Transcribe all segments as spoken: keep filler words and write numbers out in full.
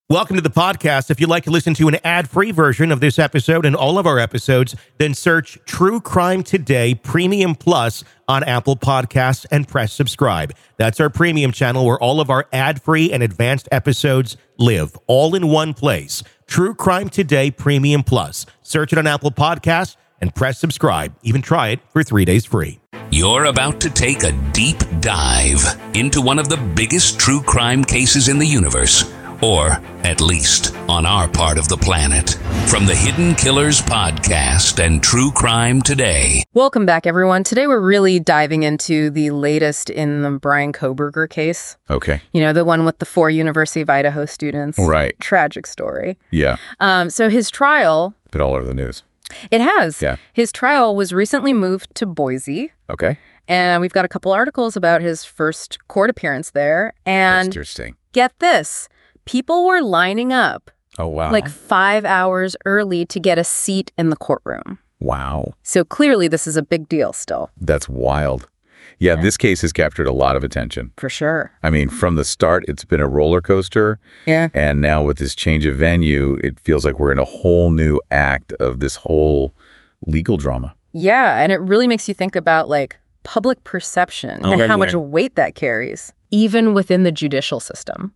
Welcome to the podcast. If you'd like to listen to an ad-free version of this episode and all of our episodes, then search True Crime Today Premium Plus on Apple Podcasts and press subscribe. That's our premium channel where all of our ad-free and advanced episodes live, all in one place. True Crime Today Premium Plus. Search it on Apple Podcasts and press subscribe. Even try it for three days free. You're about to take a deep dive into one of the biggest true crime cases in the universe. Or, at least, on our part of the planet. From the Hidden Killers podcast and True Crime Today. Welcome back, everyone. Today we're really diving into the latest in the Bryan Kohberger case. Okay. You know, the one with the four University of Idaho students. Right. Tragic story. Yeah. Um, so his trial... Been all over the news. It has. Yeah. His trial was recently moved to Boise. Okay. And we've got a couple articles about his first court appearance there. And interesting. Get this. People were lining up. Oh, wow. Like five hours early to get a seat in the courtroom. Wow. So clearly this is a big deal still. That's wild. Yeah, yeah, this case has captured a lot of attention. For sure. I mean, from the start, it's been a roller coaster. Yeah. And now with this change of venue, it feels like we're in a whole new act of this whole legal drama. Yeah, and it really makes you think about, like, public perception oh, and right how much there. weight that carries, even within the judicial system.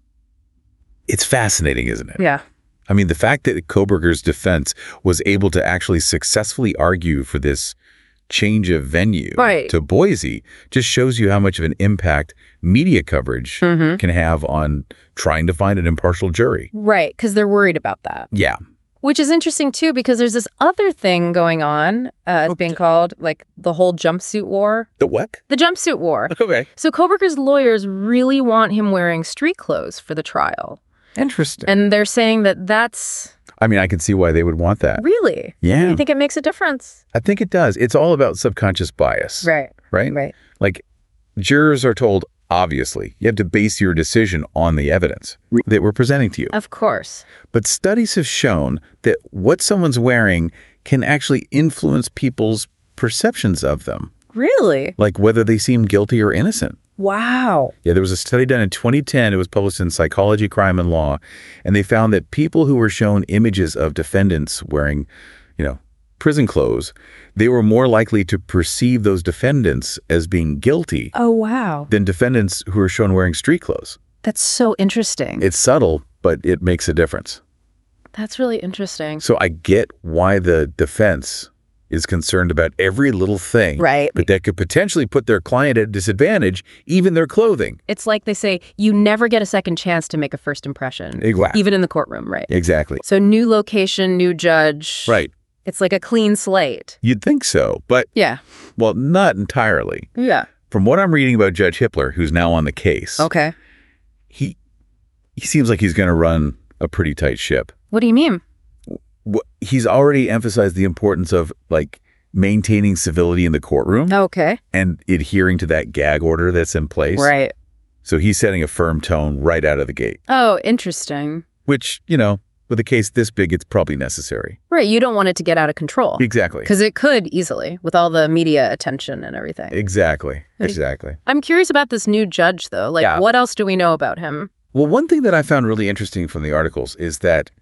It's fascinating, isn't it? Yeah. I mean, the fact that Kohberger's defense was able to actually successfully argue for this change of venue right. to Boise just shows you how much of an impact media coverage mm-hmm. can have on trying to find an impartial jury. Right, because they're worried about that. Yeah. Which is interesting, too, because there's this other thing going on, uh, it's being called, like, the whole jumpsuit war. The what? The jumpsuit war. Okay. So Kohberger's lawyers really want him wearing street clothes for the trial. Interesting. And they're saying that that's... I mean, I can see why they would want that. Really? Yeah. You think it makes a difference? I think it does. It's all about subconscious bias. Right. Right? Right. Like, jurors are told, obviously, you have to base your decision on the evidence that we're presenting to you. Of course. But studies have shown that what someone's wearing can actually influence people's perceptions of them. Really? Like whether they seem guilty or innocent. Wow. Yeah, there was a study done in twenty ten. It was published in Psychology, Crime, and Law. And they found that people who were shown images of defendants wearing, you know, prison clothes, they were more likely to perceive those defendants as being guilty. Oh, wow. Than defendants who were shown wearing street clothes. That's so interesting. It's subtle, but it makes a difference. That's really interesting. So I get why the defense is concerned about every little thing. Right. But that could potentially put their client at a disadvantage, even their clothing. It's like they say, you never get a second chance to make a first impression. Exactly. Even in the courtroom, right? Exactly. So new location, new judge. Right. It's like a clean slate. You'd think so, but, yeah. well, not entirely. Yeah. From what I'm reading about Judge Hippler, who's now on the case, okay, he he seems like he's going to run a pretty tight ship. What do you mean? He's already emphasized the importance of, like, maintaining civility in the courtroom. Okay. And adhering to that gag order that's in place. Right. So he's setting a firm tone right out of the gate. Oh, interesting. Which, you know, with a case this big, it's probably necessary. Right. You don't want it to get out of control. Exactly. Because it could easily with all the media attention and everything. Exactly. Exactly. I'm curious about this new judge, though. Like, yeah. what else do we know about him? Well, one thing that I found really interesting from the articles is that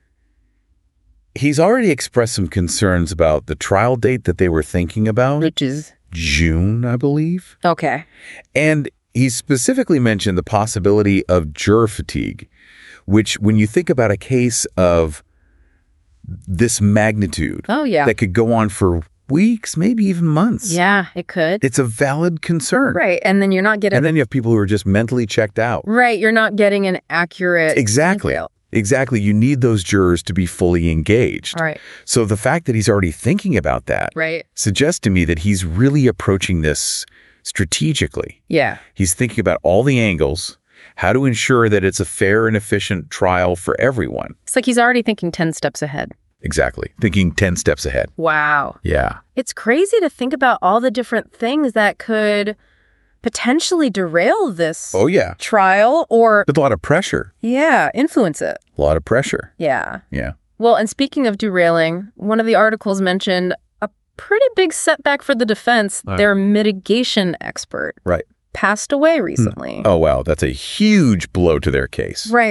he's already expressed some concerns about the trial date that they were thinking about. Which is? June, I believe. Okay. And he specifically mentioned the possibility of juror fatigue, which when you think about a case of this magnitude oh, yeah. that could go on for weeks, maybe even months. Yeah, it could. It's a valid concern. Right. And then you're not getting... And then you have people who are just mentally checked out. Right. You're not getting an accurate... Exactly. detail. Exactly. You need those jurors to be fully engaged. All right. So the fact that he's already thinking about that right. suggests to me that he's really approaching this strategically. Yeah. He's thinking about all the angles, how to ensure that it's a fair and efficient trial for everyone. It's like he's already thinking ten steps ahead. Exactly. Thinking ten steps ahead. Wow. Yeah. It's crazy to think about all the different things that could potentially derail this oh, yeah. trial or... With a lot of pressure. Yeah, influence it. A lot of pressure. Yeah. Yeah. Well, and speaking of derailing, one of the articles mentioned a pretty big setback for the defense. Right. Their mitigation expert right. passed away recently. Hmm. Oh, wow. That's a huge blow to their case. Right.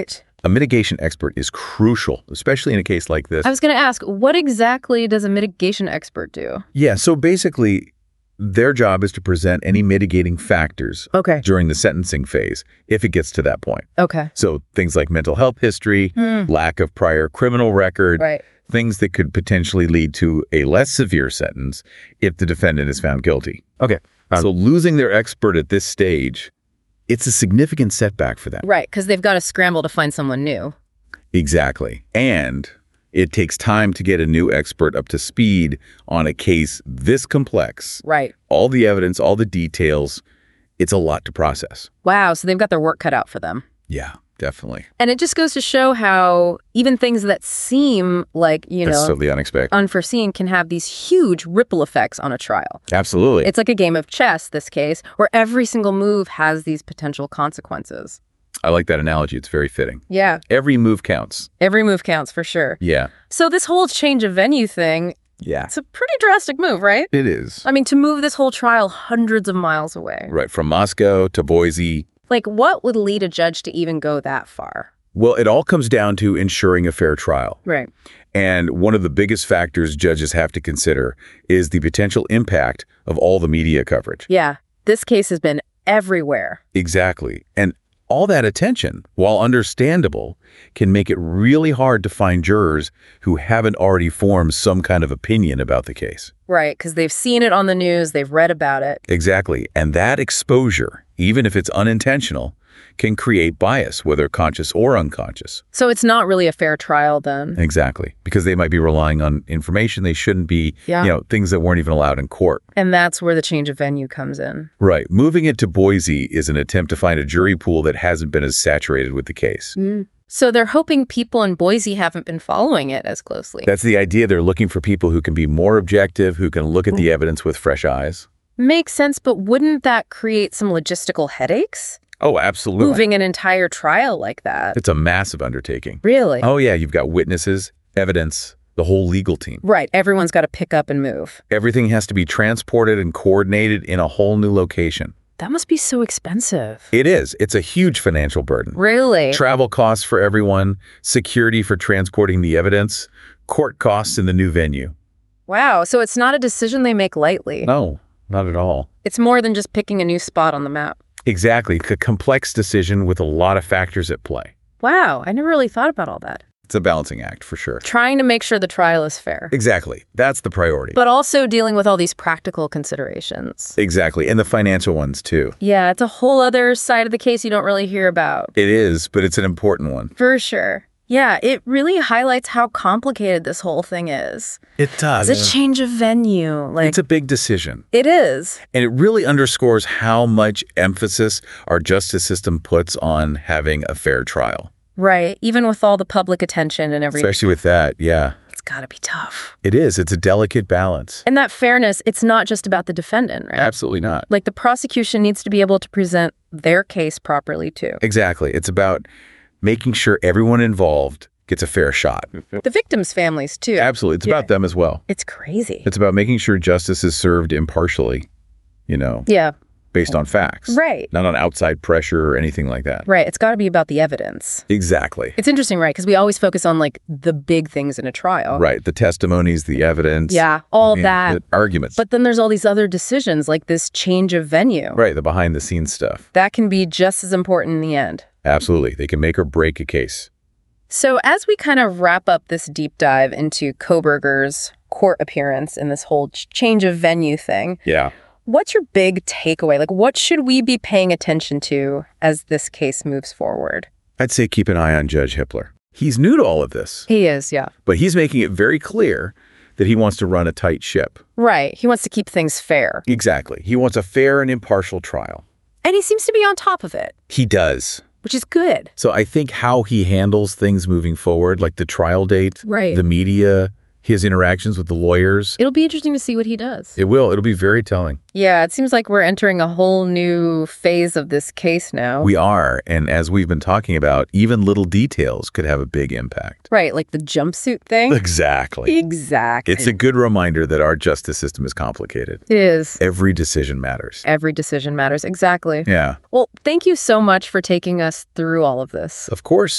A mitigation expert is crucial, especially in a case like this. I was going to ask, what exactly does a mitigation expert do? Yeah, so basically, their job is to present any mitigating factors Okay. during the sentencing phase, if it gets to that point. Okay. So things like mental health history, Hmm. lack of prior criminal record, Right. things that could potentially lead to a less severe sentence if the defendant is found guilty. Okay. Um, So losing their expert at this stage, it's a significant setback for them. Right, because they've got to scramble to find someone new. Exactly. And it takes time to get a new expert up to speed on a case this complex. Right. All the evidence, all the details, it's a lot to process. Wow, so they've got their work cut out for them. Yeah, definitely. And it just goes to show how even things that seem like, you That's know, totally unexpected. unforeseen can have these huge ripple effects on a trial. Absolutely. It's like a game of chess, this case, where every single move has these potential consequences. I like that analogy. It's very fitting. Yeah, Every move counts. every move counts for sure. Yeah. So this whole change of venue thing, Yeah. it's a pretty drastic move, right? It is. I mean, to move this whole trial hundreds of miles away. Right. From Moscow to Boise. Like, what would lead a judge to even go that far? Well, it all comes down to ensuring a fair trial. Right. And one of the biggest factors judges have to consider is the potential impact of all the media coverage. Yeah, this case has been everywhere. Exactly. And all that attention, while understandable, can make it really hard to find jurors who haven't already formed some kind of opinion about the case. Right, because they've seen it on the news, they've read about it. Exactly. And that exposure, even if it's unintentional, can create bias, whether conscious or unconscious. So it's not really a fair trial then. Exactly. Because they might be relying on information they shouldn't be, Yeah. you know, things that weren't even allowed in court. And that's where the change of venue comes in. Right. Moving it to Boise is an attempt to find a jury pool that hasn't been as saturated with the case. So they're hoping people in Boise haven't been following it as closely. That's the idea. They're looking for people who can be more objective, who can look at the evidence with fresh eyes. Makes sense, but wouldn't that create some logistical headaches? Oh, absolutely. Moving an entire trial like that. It's a massive undertaking. Really? Oh, yeah. You've got witnesses, evidence, the whole legal team. Right, everyone's got to pick up and move. Everything has to be transported and coordinated in a whole new location. That must be so expensive. It is. It's a huge financial burden. Really? Travel costs for everyone, security for transporting the evidence, court costs in the new venue. Wow, so it's not a decision they make lightly. No, not at all. It's more than just picking a new spot on the map. Exactly. A complex decision with a lot of factors at play. Wow, I never really thought about all that. It's a balancing act for sure. Trying to make sure the trial is fair, Exactly. That's the priority. but also dealing with all these practical considerations. Exactly. And the financial ones too. Yeah, it's a whole other side of the case you don't really hear about. It is, but it's an important one. For sure. Yeah, it really highlights how complicated this whole thing is. It does. It's a change of venue. Like, It's a big decision. it is. And it really underscores how much emphasis our justice system puts on having a fair trial. Right. Even with all the public attention and everything, Especially with that, yeah. it's got to be tough. It is. It's a delicate balance. And that fairness, it's not just about the defendant, right? Absolutely not. Like, the prosecution needs to be able to present their case properly, too. Exactly. It's about making sure everyone involved gets a fair shot. The victims' families, too. Absolutely. It's Yeah. about them as well. It's crazy. It's about making sure justice is served impartially, you know, Yeah, based on facts. right. Not on outside pressure or anything like that. Right. It's got to be about the evidence. Exactly. It's interesting, right? Because we always focus on, like, the big things in a trial. Right. The testimonies, the evidence. Yeah, all I mean, that. the arguments. But then there's all these other decisions, like this change of venue. Right. The behind the scenes stuff. That can be just as important in the end. Absolutely. They can make or break a case. So as we kind of wrap up this deep dive into Kohberger's court appearance and this whole ch- change of venue thing, Yeah. what's your big takeaway? Like, what should we be paying attention to as this case moves forward? I'd say keep an eye on Judge Hippler. He's new to all of this, He is, yeah. but he's making it very clear that he wants to run a tight ship. Right. He wants to keep things fair. Exactly. He wants a fair and impartial trial. And he seems to be on top of it, He does. which is good. So I think how he handles things moving forward, like the trial date, Right. the media, his interactions with the lawyers, It'll be interesting to see what he does. it will. It'll be very telling. Yeah, it seems like we're entering a whole new phase of this case now. We are. And as we've been talking about, even little details could have a big impact. Right, like the jumpsuit thing. Exactly. Exactly. It's a good reminder that our justice system is complicated. It is. Every decision matters. Every decision matters. Exactly. Yeah. Well, thank you so much for taking us through all of this. Of course,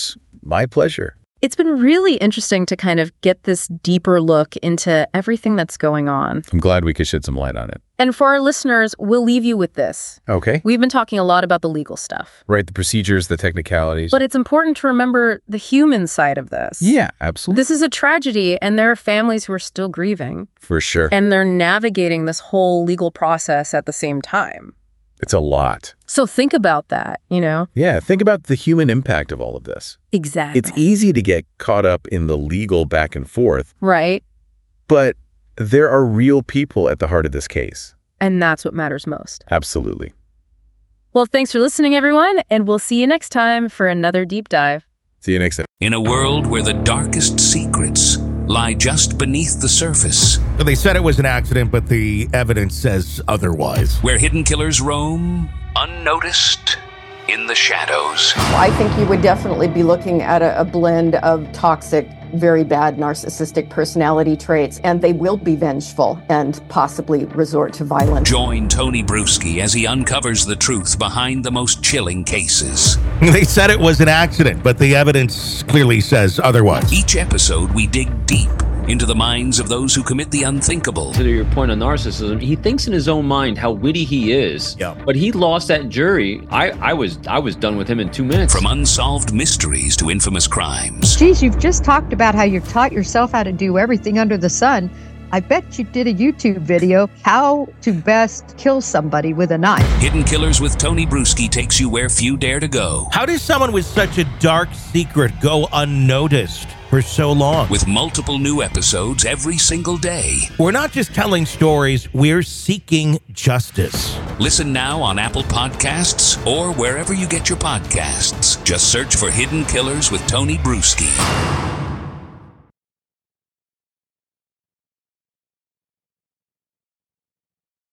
My pleasure. It's been really interesting to kind of get this deeper look into everything that's going on. I'm glad we could shed some light on it. And for our listeners, we'll leave you with this. Okay. We've been talking a lot about the legal stuff. Right, the procedures, the technicalities. But it's important to remember the human side of this. Yeah, absolutely. This is a tragedy, and there are families who are still grieving. For sure. And they're navigating this whole legal process at the same time. It's a lot. So think about that, you know? Yeah, think about the human impact of all of this. Exactly. It's easy to get caught up in the legal back and forth. Right. But there are real people at the heart of this case. And that's what matters most. Absolutely. Well, thanks for listening, everyone, and we'll see you next time for another deep dive. See you next time. In a world where the darkest secrets lie just beneath the surface, They said it was an accident, but the evidence says otherwise. where hidden killers roam unnoticed in the shadows. I think you would definitely be looking at a, a blend of toxic, very bad narcissistic personality traits, and they will be vengeful and possibly resort to violence. Join Tony Bruschi as he uncovers the truth behind the most chilling cases. They said it was an accident, but the evidence clearly says otherwise. Each episode, we dig deep into the minds of those who commit the unthinkable. To your point on narcissism, he thinks in his own mind how witty he is. Yeah. But he lost that jury. I, I was I was done with him in two minutes. From unsolved mysteries to infamous crimes. Geez, you've just talked about how you've taught yourself how to do everything under the sun. I bet you did a YouTube video, how to best kill somebody with a knife. Hidden Killers with Tony Bruschi takes you where few dare to go. How does someone with such a dark secret go unnoticed for so long? With multiple new episodes every single day. We're not just telling stories, we're seeking justice. Listen now on Apple Podcasts or wherever you get your podcasts. Just search for Hidden Killers with Tony Bruschi.